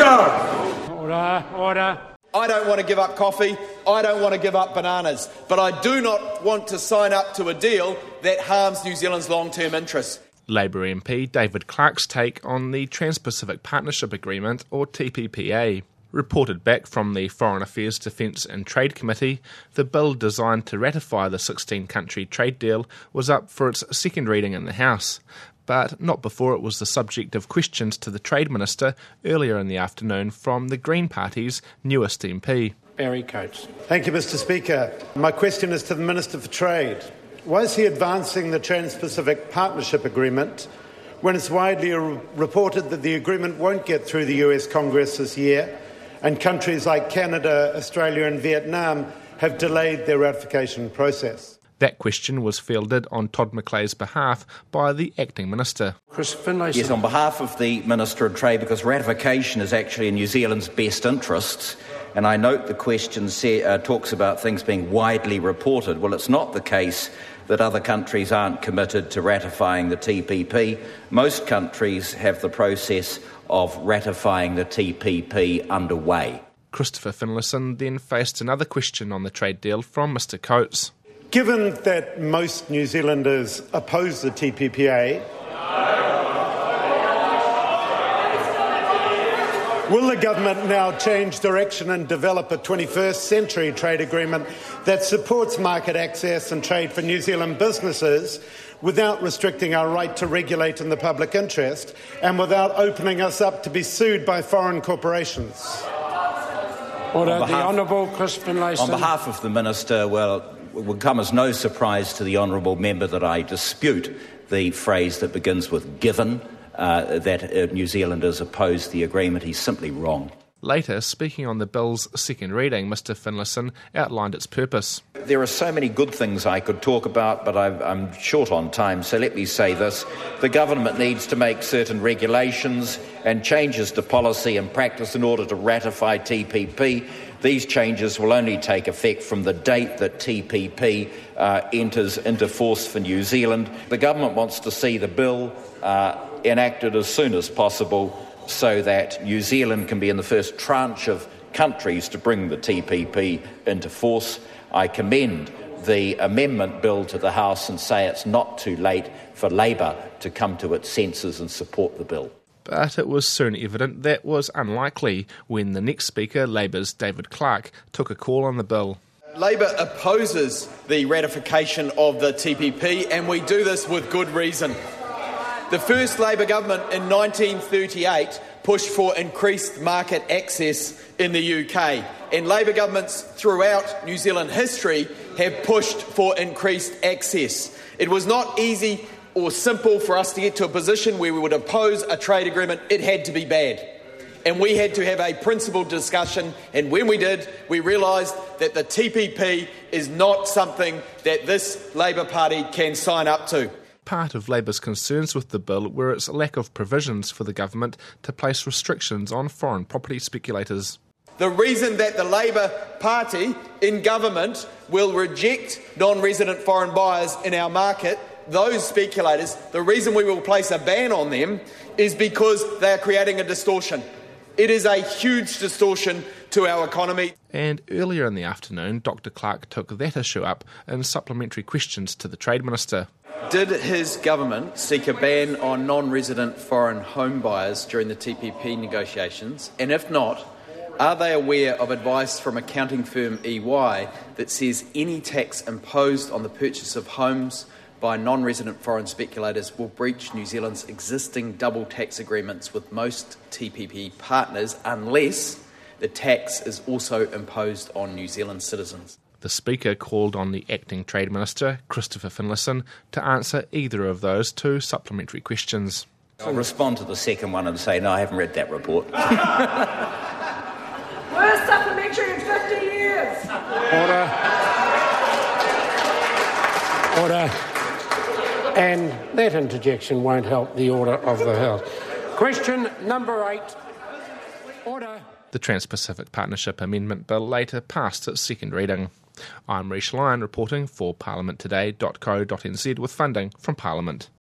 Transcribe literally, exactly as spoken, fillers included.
Order! Order, order. I don't want to give up coffee, I don't want to give up bananas, but I do not want to sign up to a deal that harms New Zealand's long-term interests. Labour M P David Clark's take on the Trans-Pacific Partnership Agreement, or T P P A. Reported back from the Foreign Affairs, Defence and Trade Committee, the bill designed to ratify the sixteen-country trade deal was up for its second reading in the House, but not before it was the subject of questions to the Trade Minister earlier in the afternoon from the Green Party's newest M P. Barry Coates. Thank you, Mister Speaker. My question is to the Minister for Trade. Why is he advancing the Trans-Pacific Partnership Agreement when it's widely re- reported that the agreement won't get through the U S Congress this year, and countries like Canada, Australia and Vietnam have delayed their ratification process? That question was fielded on Todd McClay's behalf by the Acting Minister. Chris Finlayson. Yes, on behalf of the Minister of Trade, because ratification is actually in New Zealand's best interests, and I note the question say, uh, talks about things being widely reported. Well, it's not the case that other countries aren't committed to ratifying the T P P. Most countries have the process of ratifying the T P P underway. Christopher Finlayson then faced another question on the trade deal from Mister Coates. Given that most New Zealanders oppose the T P P A, will the government now change direction and develop a twenty-first century trade agreement that supports market access and trade for New Zealand businesses without restricting our right to regulate in the public interest and without opening us up to be sued by foreign corporations? Order. behalf, the Honourable Chris Finlayson. On behalf of the Minister, well, it will come as no surprise to the Honourable Member that I dispute the phrase that begins with given, uh, that uh, New Zealanders oppose the agreement. He's simply wrong. Later, speaking on the bill's second reading, Mister Finlayson outlined its purpose. There are so many good things I could talk about, but I've, I'm short on time, so let me say this. The government needs to make certain regulations and changes to policy and practice in order to ratify T P P. These changes will only take effect from the date that T P P uh, enters into force for New Zealand. The government wants to see the bill uh, enacted as soon as possible so that New Zealand can be in the first tranche of countries to bring the T P P into force. I commend the amendment bill to the House and say it's not too late for Labour to come to its senses and support the bill. But it was soon evident that was unlikely when the next speaker, Labour's David Clark, took a call on the bill. Labour opposes the ratification of the T P P, and we do this with good reason. The first Labour government in nineteen thirty-eight pushed for increased market access in the U K, and Labour governments throughout New Zealand history have pushed for increased access. It was not easy or simple for us to get to a position where we would oppose a trade agreement. It had to be bad. And we had to have a principled discussion, and when we did, we realised that the T P P is not something that this Labour Party can sign up to. Part of Labour's concerns with the bill were its lack of provisions for the government to place restrictions on foreign property speculators. The reason that the Labour Party in government will reject non-resident foreign buyers in our market, those speculators, the reason we will place a ban on them is because they are creating a distortion. It is a huge distortion to our economy. And earlier in the afternoon, Doctor Clark took that issue up in supplementary questions to the Trade Minister. Did his government seek a ban on non-resident foreign home buyers during the T P P negotiations? And if not, are they aware of advice from accounting firm E Y that says any tax imposed on the purchase of homes by non-resident foreign speculators will breach New Zealand's existing double tax agreements with most T P P partners unless the tax is also imposed on New Zealand citizens? The Speaker called on the Acting Trade Minister, Christopher Finlayson, to answer either of those two supplementary questions. I'll respond to the second one and say, no, I haven't read that report. Worst supplementary in fifty years. Order. Order. And that interjection won't help the order of the House. Question number eight. Order. The Trans-Pacific Partnership Amendment Bill later passed its second reading. I'm Rish Lyon reporting for parliament today dot co dot n z with funding from Parliament.